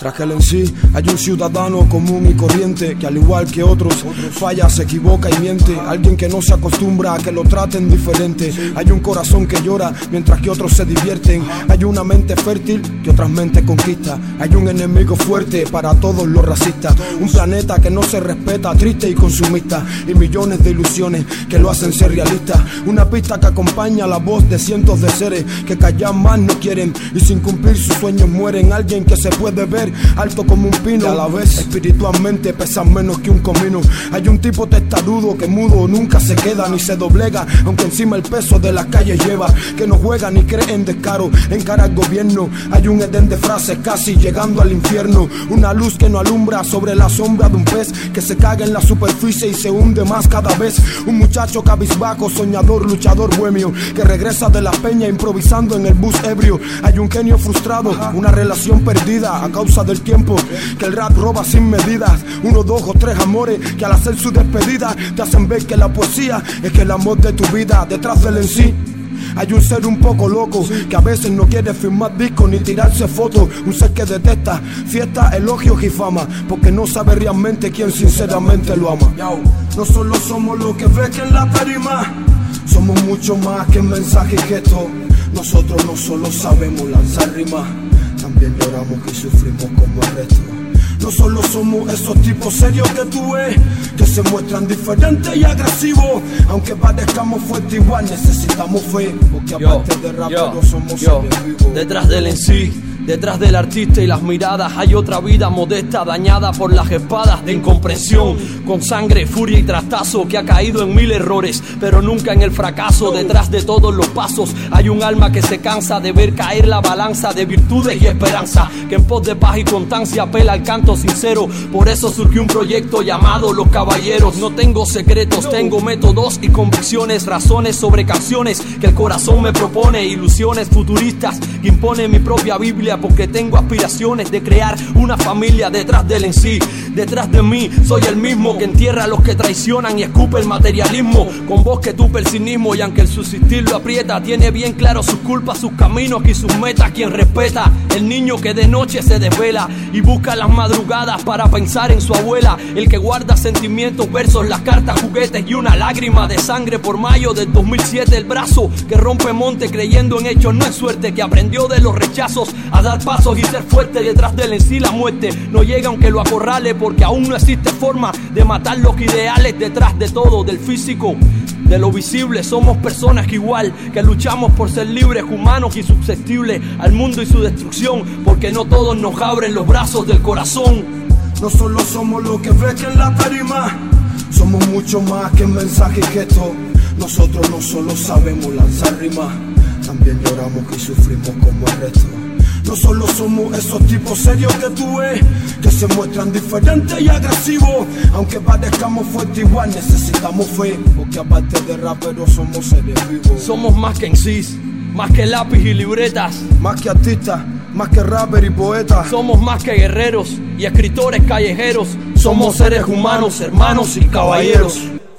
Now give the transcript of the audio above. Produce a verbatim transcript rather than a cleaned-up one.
Tras el en sí hay un ciudadano común y corriente que al igual que otros falla, se equivoca y miente. Alguien que no se acostumbra a que lo traten diferente. Hay un corazón que llora mientras que otros se divierten. Hay una mente fértil que otras mentes conquista. Hay un enemigo fuerte para todos los racistas. Un planeta que no se respeta, triste y consumista. Y millones de ilusiones que lo hacen ser realista. Una pista que acompaña la voz de cientos de seres que callar más no quieren y sin cumplir sus sueños mueren. Alguien que se puede ver alto como un pino y a la vez espiritualmente pesa menos que un comino. Hay un tipo testarudo que mudo nunca se queda ni se doblega, aunque encima el peso de las calles lleva. Que no juega ni cree en descaro, encara al gobierno. Hay un edén de frases casi llegando al infierno. Una luz que no alumbra sobre la sombra de un pez que se caga en la superficie y se hunde más cada vez. Un muchacho cabizbajo, soñador, luchador bohemio, que regresa de la peña improvisando en el bus ebrio. Hay un genio frustrado, una relación perdida a causa del tiempo que el rap roba sin medidas. Uno, dos o tres amores que al hacer su despedida te hacen ver que la poesía es que el amor de tu vida. Detrás del en sí hay un ser un poco loco que a veces no quiere firmar discos ni tirarse fotos. Un ser que detesta fiesta, elogios y fama porque no sabe realmente quién sinceramente lo ama. No solo somos lo que ves que en la tarima, somos mucho más que mensaje y gesto. Nosotros no solo sabemos lanzar rimas, también lloramos y sufrimos como el resto. No solo somos esos tipos serios que tú ves, que se muestran diferentes y agresivos. Aunque parezcamos fuertes igual necesitamos fe, porque aparte yo, de raperos somos yo. seres vivos. Detrás del en sí, detrás del artista y las miradas hay otra vida modesta dañada por las espadas de incomprensión, con sangre, furia y trastazo que ha caído en mil errores, pero nunca en el fracaso. Detrás de todos los pasos hay un alma que se cansa de ver caer la balanza de virtudes y esperanza, que en pos de paz y constancia apela al canto sincero. Por eso surgió un proyecto llamado Los Caballeros. No tengo secretos, tengo métodos y convicciones, razones sobre canciones que el corazón me propone, ilusiones futuristas que impone mi propia Biblia, porque tengo aspiraciones de crear una familia detrás del en sí. Detrás de mí soy el mismo que entierra a los que traicionan y escupe el materialismo, con voz que tupe el cinismo, y aunque el subsistir lo aprieta, tiene bien claro sus culpas, sus caminos y sus metas. Quien respeta el niño que de noche se desvela y busca las madrugadas para pensar en su abuela, el que guarda sentimientos, versos, las cartas, juguetes y una lágrima de sangre por mayo del dos mil siete. El brazo que rompe monte creyendo en hechos, no es suerte, que aprendió de los rechazos a dar pasos y ser fuerte. Detrás del en sí la muerte no llega aunque lo acorrale, porque aún no existe forma de matar los ideales. Detrás de todo, del físico, de lo visible, somos personas que igual que luchamos por ser libres, humanos y susceptibles al mundo y su destrucción, porque no todos nos abren los brazos del corazón. No solo somos lo que ves que en la tarima, somos mucho más que mensaje y gesto. Nosotros no solo sabemos lanzar rimas, también lloramos y sufrimos como el resto. No solo somos esos tipos serios que tú ves, que se muestran diferentes y agresivos. Aunque parezcamos fuertes igual necesitamos fe, porque aparte de raperos somos seres vivos. Somos más que en sí, más que lápiz y libretas, más que artistas, más que rapper y poetas. Somos más que guerreros y escritores callejeros. Somos seres humanos, hermanos y caballeros.